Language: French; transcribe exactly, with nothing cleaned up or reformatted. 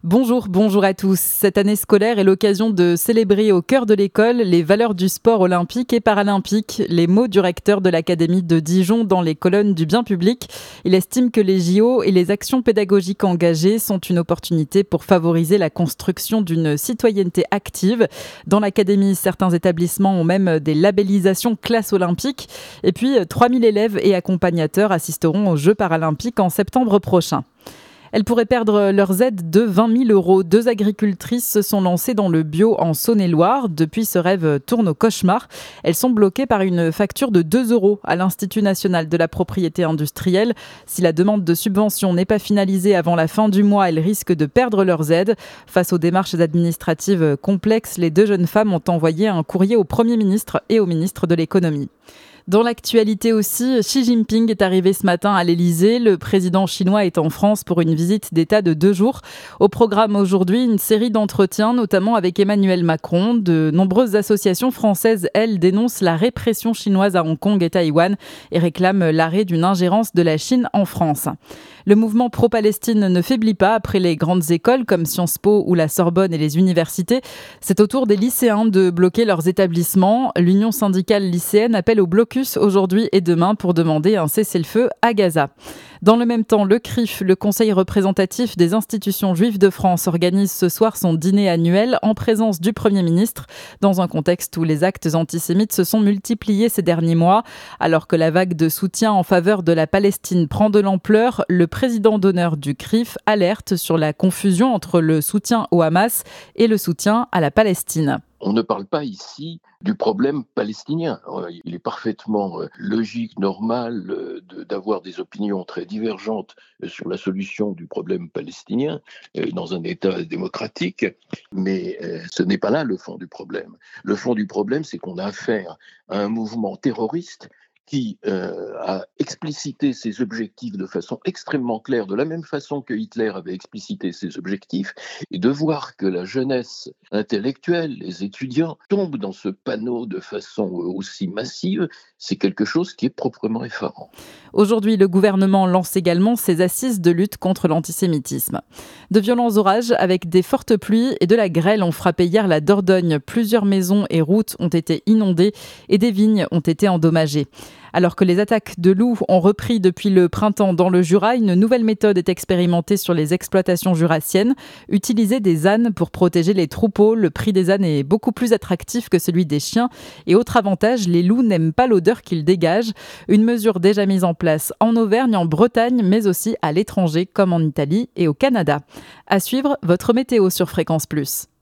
Bonjour, bonjour à tous. Cette année scolaire est l'occasion de célébrer au cœur de l'école les valeurs du sport olympique et paralympique. Les mots du recteur de l'Académie de Dijon dans les colonnes du bien public. Il estime que les J O et les actions pédagogiques engagées sont une opportunité pour favoriser la construction d'une citoyenneté active. Dans l'Académie, certains établissements ont même des labellisations classe olympique. Et puis, trois mille élèves et accompagnateurs assisteront aux Jeux paralympiques en septembre prochain. Elles pourraient perdre leurs aides de vingt mille euros. Deux agricultrices se sont lancées dans le bio en Saône-et-Loire. Depuis, ce rêve tourne au cauchemar. Elles sont bloquées par une facture de deux euros à l'Institut national de la propriété industrielle. Si la demande de subvention n'est pas finalisée avant la fin du mois, elles risquent de perdre leurs aides. Face aux démarches administratives complexes, les deux jeunes femmes ont envoyé un courrier au Premier ministre et au ministre de l'économie. Dans l'actualité aussi, Xi Jinping est arrivé ce matin à l'Elysée. Le président chinois est en France pour une visite d'État de deux jours. Au programme aujourd'hui, une série d'entretiens, notamment avec Emmanuel Macron. De nombreuses associations françaises, elles, dénoncent la répression chinoise à Hong Kong et Taïwan et réclament l'arrêt d'une ingérence de la Chine en France. Le mouvement pro-Palestine ne faiblit pas après les grandes écoles comme Sciences Po ou la Sorbonne et les universités. C'est au tour des lycéens de bloquer leurs établissements. L'Union syndicale lycéenne appelle au blocus aujourd'hui et demain pour demander un cessez-le-feu à Gaza. Dans le même temps, le C R I F, le Conseil représentatif des institutions juives de France, organise ce soir son dîner annuel en présence du Premier ministre, dans un contexte où les actes antisémites se sont multipliés ces derniers mois. Alors que la vague de soutien en faveur de la Palestine prend de l'ampleur, le président d'honneur du C R I F alerte sur la confusion entre le soutien au Hamas et le soutien à la Palestine. On ne parle pas ici du problème palestinien. Il est parfaitement logique, normal d'avoir des opinions très divergentes sur la solution du problème palestinien dans un État démocratique, mais ce n'est pas là le fond du problème. Le fond du problème, c'est qu'on a affaire à un mouvement terroriste qui euh, a explicité ses objectifs de façon extrêmement claire, de la même façon que Hitler avait explicité ses objectifs, et de voir que la jeunesse intellectuelle, les étudiants, tombent dans ce panneau de façon aussi massive, c'est quelque chose qui est proprement effarant. Aujourd'hui, le gouvernement lance également ses assises de lutte contre l'antisémitisme. De violents orages avec des fortes pluies et de la grêle ont frappé hier la Dordogne. Plusieurs maisons et routes ont été inondées et des vignes ont été endommagées. Alors que les attaques de loups ont repris depuis le printemps dans le Jura, une nouvelle méthode est expérimentée sur les exploitations jurassiennes. Utiliser des ânes pour protéger les troupeaux. Le prix des ânes est beaucoup plus attractif que celui des chiens. Et autre avantage, les loups n'aiment pas l'odeur qu'ils dégagent. Une mesure déjà mise en place en Auvergne, en Bretagne, mais aussi à l'étranger, comme en Italie et au Canada. À suivre, votre météo sur Fréquence Plus.